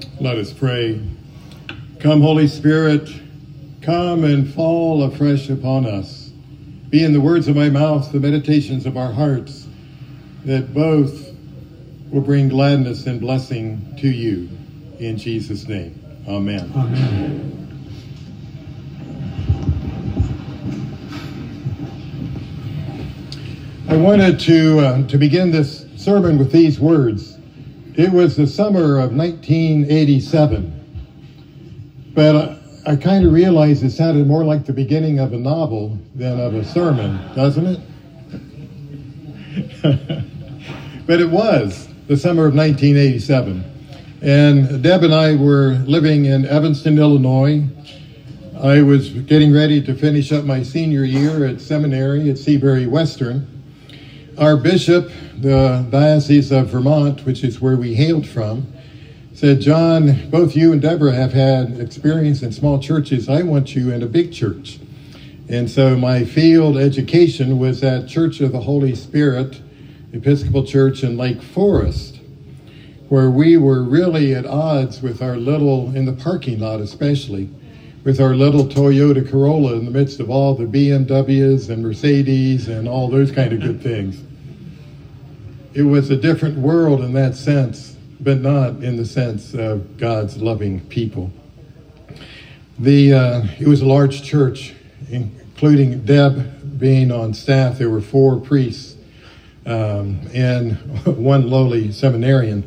Let us pray. Come, Holy Spirit, come and fall afresh upon us. Be in the words of my mouth, the meditations of our hearts, that both will bring gladness and blessing to you. In Jesus' name, amen. Amen. I wanted to begin this sermon with these words. It was the summer of 1987, but I kind of realized it sounded more like the beginning of a novel than of a sermon, doesn't it? But it was the summer of 1987, and Deb and I were living in Evanston, Illinois. I was getting ready to finish up my senior year at seminary at Seabury Western. Our bishop, the Diocese of Vermont, which is where we hailed from, said, "John, both you and Deborah have had experience in small churches. I want you in a big church." And so my field education was at Church of the Holy Spirit, Episcopal Church in Lake Forest, where we were really at odds with our little, in the parking lot especially, with our little Toyota Corolla in the midst of all the BMWs and Mercedes and all those kind of good things. It was a different world in that sense, but not in the sense of God's loving people. It was a large church, including Deb being on staff. There were 4 priests and 1 lowly seminarian.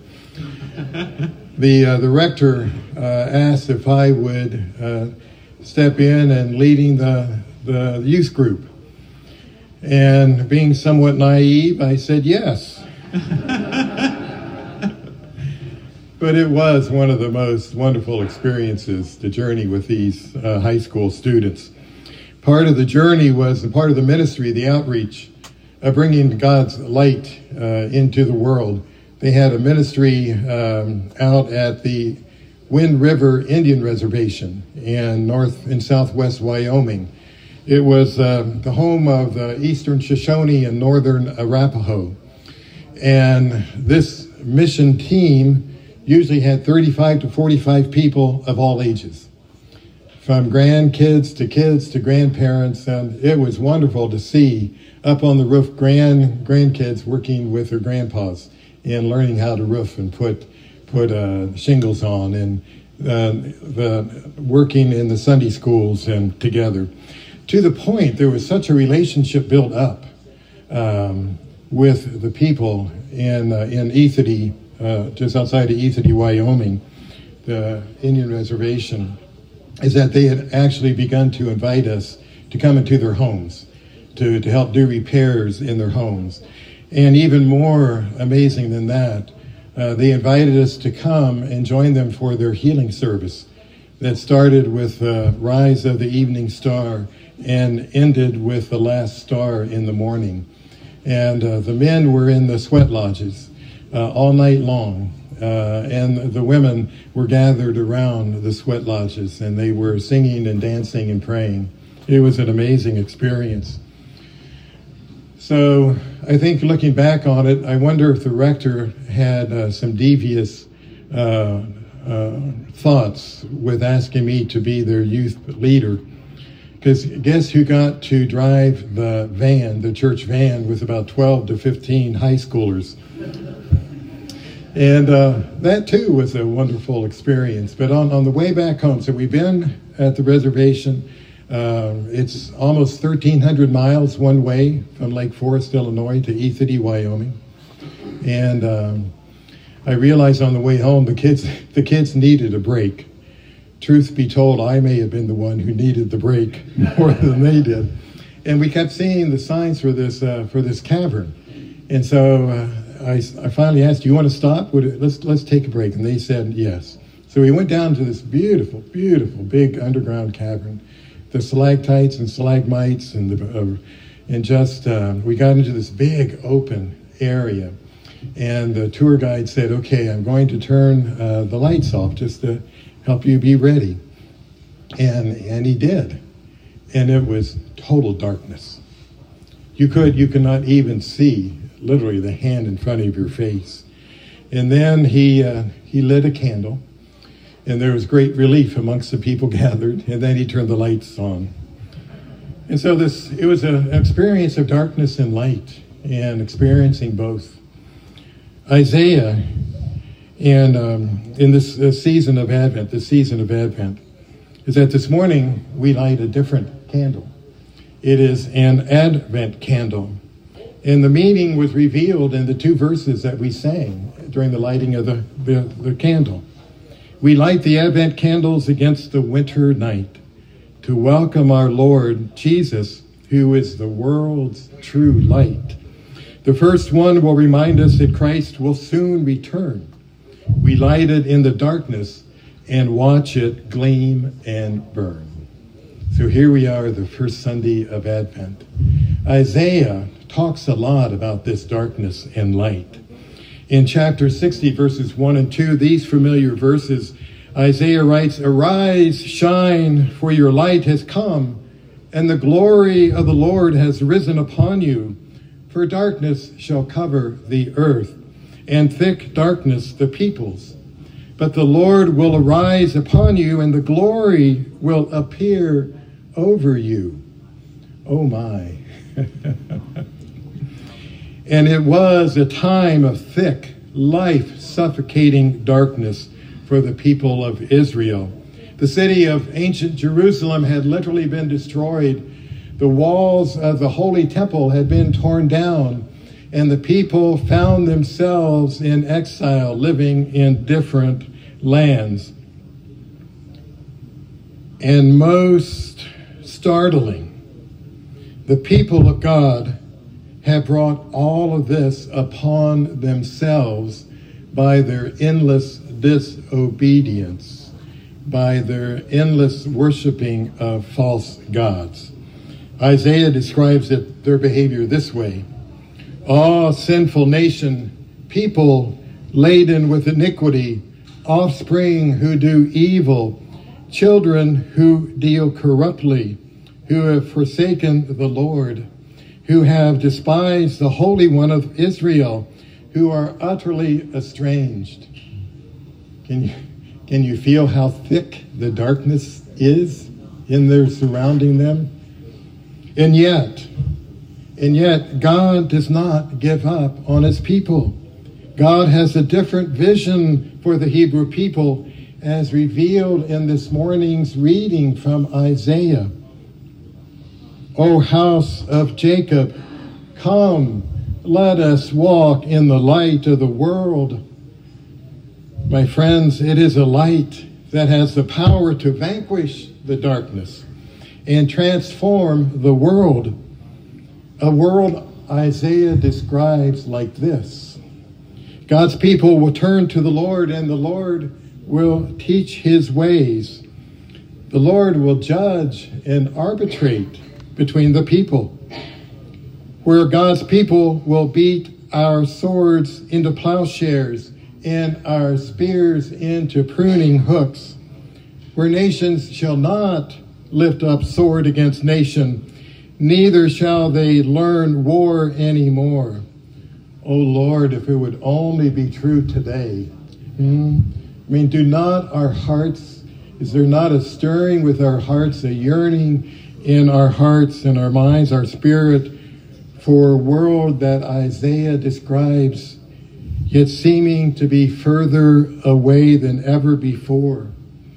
The rector asked if I would step in and leading the youth group. And being somewhat naive, I said yes. But it was one of the most wonderful experiences to journey with these high school students. Part of the journey was, and part of the ministry, the outreach, bringing God's light into the world. They had a ministry out at the Wind River Indian Reservation in north and southwest Wyoming. It was the home of the Eastern Shoshone and Northern Arapaho. And this mission team usually had 35 to 45 people of all ages, from grandkids to kids to grandparents. And it was wonderful to see up on the roof grandkids working with their grandpas and learning how to roof and put shingles on, and the working in the Sunday schools and together. To the point, there was such a relationship built up with the people in Ethity, just outside of Ethity, Wyoming, the Indian reservation, is that they had actually begun to invite us to come into their homes, to help do repairs in their homes. And even more amazing than that, they invited us to come and join them for their healing service that started with the rise of the evening star and ended with the last star in the morning. And the men were in the sweat lodges all night long, and the women were gathered around the sweat lodges, and they were singing and dancing and praying. It was an amazing experience. So I think looking back on it, I wonder if the rector had some devious thoughts with asking me to be their youth leader. Because guess who got to drive the van, the church van, with about 12 to 15 high schoolers? And that too was a wonderful experience. But on the way back home, so we've been at the reservation. It's almost 1,300 miles one way from Lake Forest, Illinois to Ethity, Wyoming. And I realized on the way home the kids needed a break. Truth be told, I may have been the one who needed the break more than they did. And we kept seeing the signs for this cavern. And so I finally asked, "Do you want to stop? Let's take a break." And they said yes. So we went down to this beautiful, beautiful big underground cavern. The stalactites and stalagmites, and we got into this big open area, and the tour guide said, "Okay, I'm going to turn the lights off just to help you be ready," and he did, and it was total darkness. You could not even see literally the hand in front of your face, and then he lit a candle, And there was great relief amongst the people gathered, and then he turned the lights on. And so it was an experience of darkness and light, and experiencing both. Isaiah, and in this season of Advent, is that this morning we light a different candle. It is an Advent candle. And the meaning was revealed in the 2 verses that we sang during the lighting of the candle. We light the Advent candles against the winter night to welcome our Lord Jesus, who is the world's true light. The first one will remind us that Christ will soon return. We light it in the darkness and watch it gleam and burn. So here we are, the first Sunday of Advent. Isaiah talks a lot about this darkness and light. In chapter 60, verses 1 and 2, these familiar verses, Isaiah writes, "Arise, shine, for your light has come, and the glory of the Lord has risen upon you. For darkness shall cover the earth, and thick darkness the peoples. But the Lord will arise upon you, and the glory will appear over you." Oh my. And it was a time of thick, life-suffocating darkness for the people of Israel. The city of ancient Jerusalem had literally been destroyed. The walls of the Holy Temple had been torn down, and the people found themselves in exile, living in different lands. And most startling, the people of God have brought all of this upon themselves by their endless disobedience, by their endless worshiping of false gods. Isaiah describes their behavior this way: "Ah, sinful nation, people laden with iniquity, offspring who do evil, children who deal corruptly, who have forsaken the Lord, who have despised the Holy One of Israel, who are utterly estranged." Can you feel how thick the darkness is in their surrounding them? And yet, God does not give up on his people. God has a different vision for the Hebrew people, as revealed in this morning's reading from Isaiah. "O house of Jacob, come, let us walk in the light of the world." My friends, it is a light that has the power to vanquish the darkness and transform the world. A world Isaiah describes like this: God's people will turn to the Lord, and the Lord will teach his ways. The Lord will judge and arbitrate between the people. Where God's people will beat our swords into plowshares and our spears into pruning hooks. Where nations shall not lift up sword against nation, neither shall they learn war anymore. Oh Lord, if it would only be true today. Do not our hearts, is there not a stirring with our hearts, a yearning in our hearts and our minds, our spirit, for a world that Isaiah describes, yet seeming to be further away than ever before?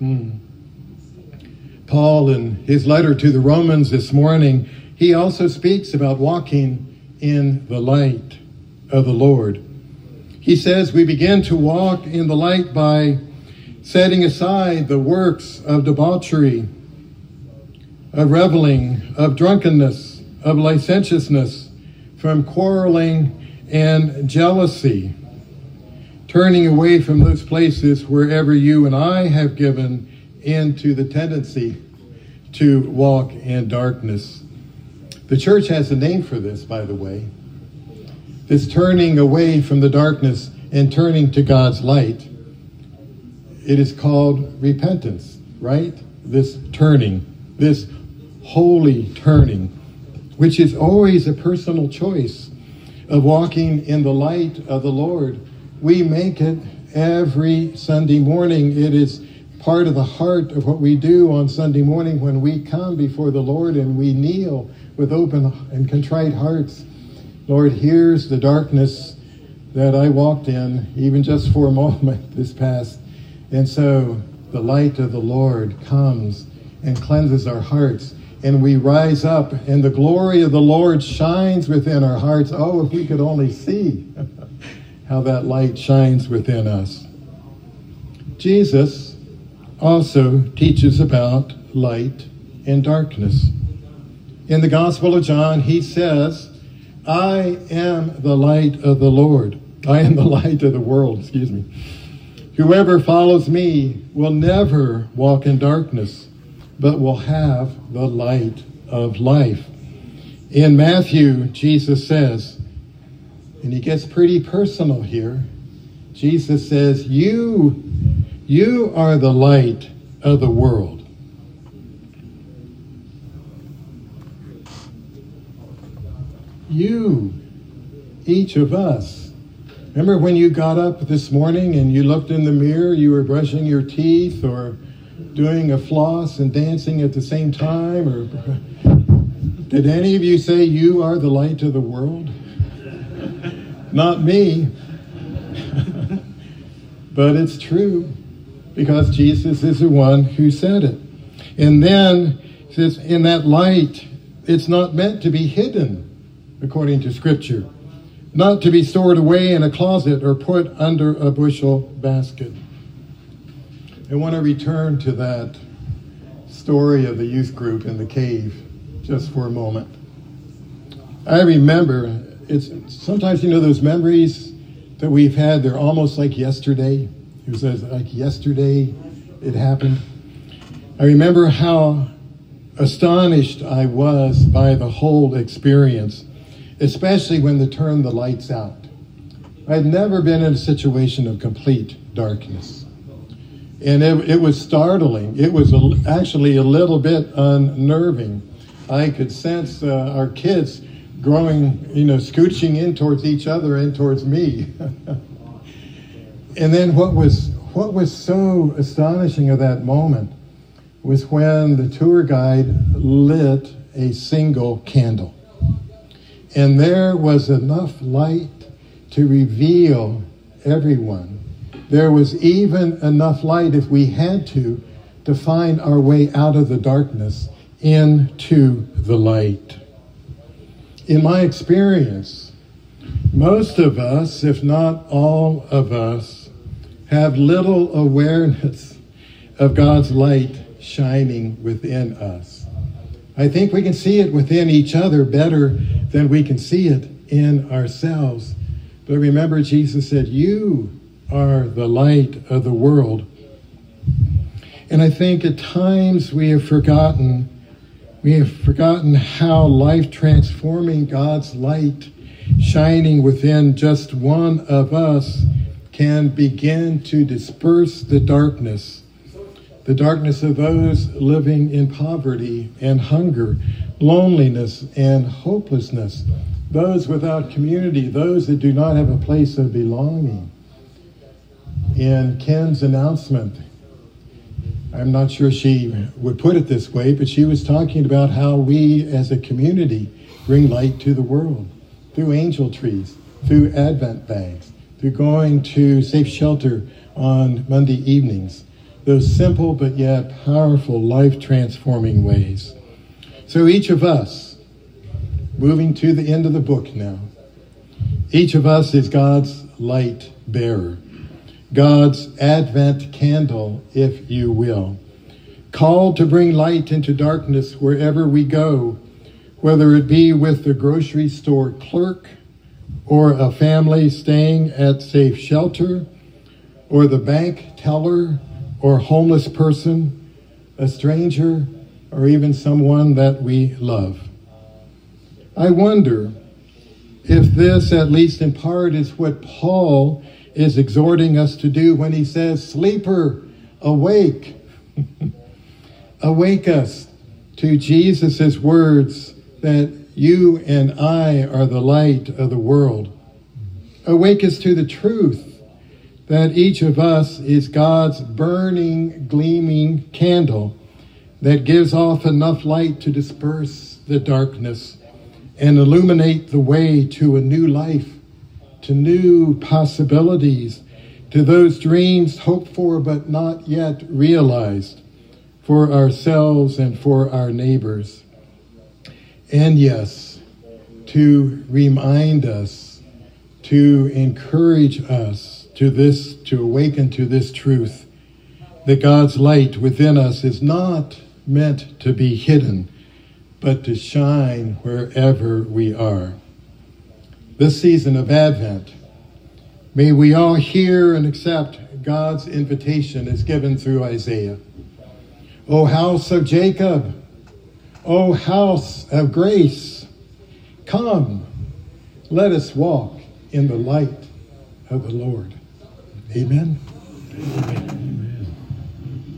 Paul, in his letter to the Romans this morning, he also speaks about walking in the light of the Lord. He says we begin to walk in the light by setting aside the works of debauchery, of reveling, of drunkenness, of licentiousness, from quarreling and jealousy, turning away from those places wherever you and I have given into the tendency to walk in darkness. The church has a name for this, by the way. This turning away from the darkness and turning to God's light. It is called repentance, right? This turning, this holy turning, which is always a personal choice of walking in the light of the Lord. We make it every Sunday morning. It is part of the heart of what we do on Sunday morning when we come before the Lord and we kneel with open and contrite hearts. Lord, here's the darkness that I walked in, even just for a moment this past. And so the light of the Lord comes and cleanses our hearts. And we rise up, and the glory of the Lord shines within our hearts. Oh, if we could only see how that light shines within us. Jesus also teaches about light and darkness. In the Gospel of John, he says, I am the light of the Lord. I am the light of the world, Whoever follows me will never walk in darkness, but will have the light of life. In Matthew, Jesus says, and he gets pretty personal here, Jesus says, you are the light of the world. You, each of us. Remember when you got up this morning and you looked in the mirror, you were brushing your teeth or doing a floss and dancing at the same time? Or did any of you say you are the light of the world? Not me. But it's true because Jesus is the one who said it. And then it says, in that light, it's not meant to be hidden, according to Scripture. Not to be stored away in a closet or put under a bushel basket. I want to return to that story of the youth group in the cave just for a moment. I remember, it's sometimes, those memories that we've had, they're almost like yesterday. It was like yesterday it happened. I remember how astonished I was by the whole experience, especially when they turned the lights out. I'd never been in a situation of complete darkness. And it was startling. It was actually a little bit unnerving. I could sense our kids growing, scooching in towards each other and towards me. And then what was so astonishing of that moment was when the tour guide lit a single candle. And there was enough light to reveal everyone. There was even enough light, if we had to find our way out of the darkness into the light. In my experience, most of us, if not all of us, have little awareness of God's light shining within us. I think we can see it within each other better than we can see it in ourselves. But remember, Jesus said, you are the light of the world. And I think at times we have forgotten how life-transforming God's light shining within just one of us can begin to disperse the darkness of those living in poverty and hunger, loneliness and hopelessness, those without community, those that do not have a place of belonging. In Ken's announcement, I'm not sure she would put it this way, but she was talking about how we as a community bring light to the world through angel trees, through Advent bags, through going to Safe Shelter on Monday evenings. Those simple but yet powerful, life-transforming ways. So each of us, moving to the end of the book now, each of us is God's light bearer, God's Advent candle, if you will, called to bring light into darkness wherever we go, whether it be with the grocery store clerk or a family staying at Safe Shelter or the bank teller or homeless person, a stranger, or even someone that we love. I wonder if this, at least in part, is what Paul is exhorting us to do when he says, "Sleeper, awake." Awake us to Jesus' words that you and I are the light of the world. Awake us to the truth that each of us is God's burning, gleaming candle that gives off enough light to disperse the darkness and illuminate the way to a new life, to new possibilities, to those dreams hoped for but not yet realized for ourselves and for our neighbors. And yes, to remind us, to encourage us to awaken to this truth, that God's light within us is not meant to be hidden, but to shine wherever we are. This season of Advent, may we all hear and accept God's invitation as given through Isaiah. O house of Jacob, O house of grace, come, let us walk in the light of the Lord. Amen. Amen.